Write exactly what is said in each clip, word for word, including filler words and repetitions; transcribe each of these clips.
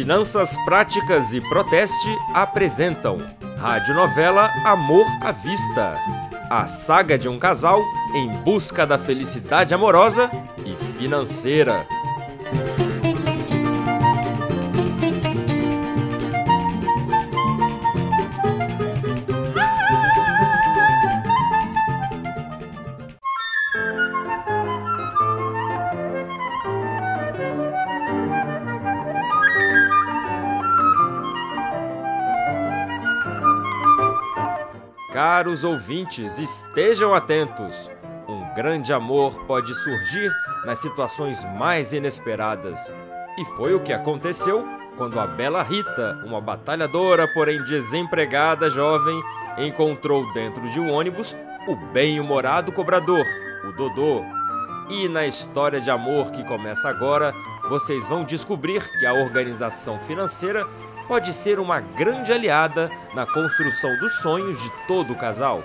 Finanças Práticas e Proteste apresentam radionovela Amor à Vista, a saga de um casal em busca da felicidade amorosa e financeira. Caros ouvintes, estejam atentos. Um grande amor pode surgir nas situações mais inesperadas. E foi o que aconteceu quando a bela Rita, uma batalhadora, porém desempregada jovem, encontrou dentro de um ônibus o bem-humorado cobrador, o Dodô. E na história de amor que começa agora, vocês vão descobrir que a organização financeira pode ser uma grande aliada na construção dos sonhos de todo o casal.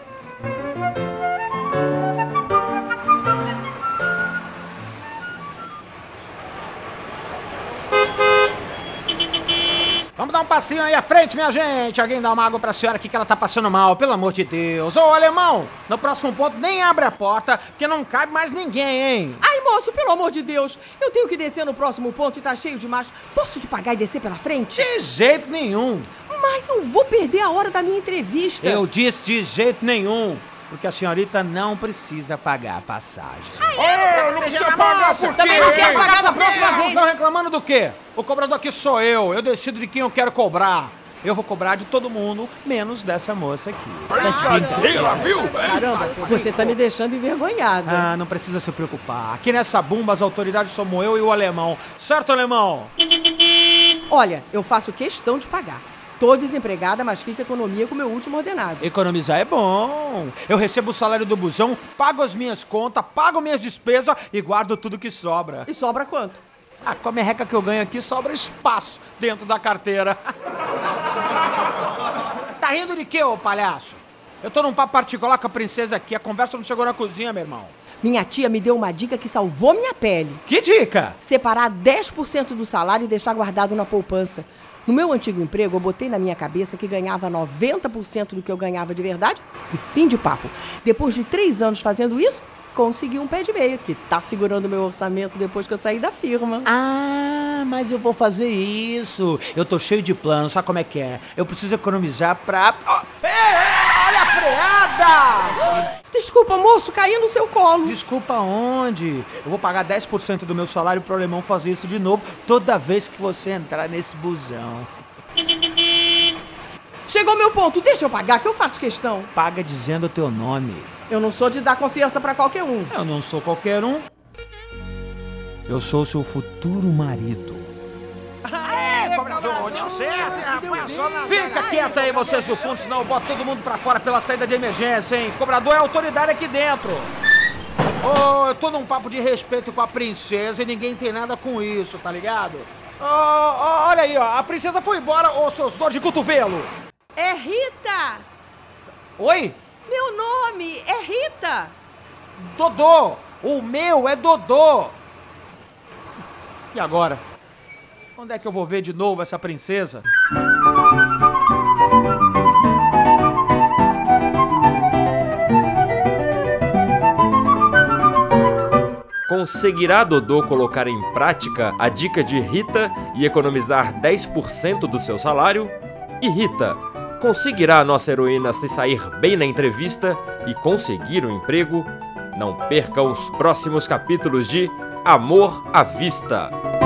Vamos dar um passinho aí à frente, minha gente. Alguém dá uma água pra senhora aqui que ela tá passando mal, pelo amor de Deus. Ô, alemão, no próximo ponto nem abre a porta, porque não cabe mais ninguém, hein? Ai, moço, pelo amor de Deus, eu tenho que descer no próximo ponto e tá cheio demais. Posso te pagar e descer pela frente? De jeito nenhum. Mas eu vou perder a hora da minha entrevista. Eu disse de jeito nenhum, porque a senhorita não precisa pagar a passagem. Ai, eu não, não precisa pagar, por quê? Também não quero pagar da próxima vez. Estão reclamando do quê? O cobrador aqui sou eu, eu decido de quem eu quero cobrar. Eu vou cobrar de todo mundo, menos dessa moça aqui. Brincadeira, viu? Caramba, você tá me deixando envergonhada. Ah, não precisa se preocupar. Aqui nessa bomba as autoridades somos eu e o alemão. Certo, alemão? Olha, eu faço questão de pagar. Tô desempregada, mas fiz economia com meu último ordenado. Economizar é bom. Eu recebo o salário do busão, pago as minhas contas, pago minhas despesas e guardo tudo que sobra. E sobra quanto? Ah, com a merreca que eu ganho aqui, sobra espaço dentro da carteira. Tá rindo de quê, ô palhaço? Eu tô num papo particular com a princesa aqui, a conversa não chegou na cozinha, meu irmão. Minha tia me deu uma dica que salvou minha pele. Que dica? Separar dez por cento do salário e deixar guardado na poupança. No meu antigo emprego, eu botei na minha cabeça que ganhava noventa por cento do que eu ganhava de verdade e fim de papo. Depois de três anos fazendo isso, consegui um pé de meia, que tá segurando meu orçamento depois que eu saí da firma. Ah, mas eu vou fazer isso. Eu tô cheio de planos, sabe como é que é? Eu preciso economizar pra... Oh, ei, olha a freada! Desculpa, moço, caí no seu colo. Desculpa onde? Eu vou pagar dez por cento do meu salário pro alemão fazer isso de novo toda vez que você entrar nesse busão. Chegou meu ponto, deixa eu pagar que eu faço questão. Paga dizendo o teu nome. Eu não sou de dar confiança pra qualquer um. Eu não sou qualquer um. Eu sou seu futuro marido. É, cobrador, deu certo, rapaz. Fica quieto aí, vocês do fundo, senão eu boto todo mundo pra fora pela saída de emergência, hein? Cobrador é autoridade aqui dentro. Ô, oh, eu tô num papo de respeito com a princesa e ninguém tem nada com isso, tá ligado? Oh, oh, olha aí, ó, a princesa foi embora, ô, seus dores de cotovelo. É Rita. Oi? Meu nome é Rita. Dodô. O meu é Dodô. E agora? Onde é que eu vou ver de novo essa princesa? Conseguirá Dodô colocar em prática a dica de Rita e economizar dez por cento do seu salário? E Rita, conseguirá a nossa heroína se sair bem na entrevista e conseguir um emprego? Não perca os próximos capítulos de Amor à Vista.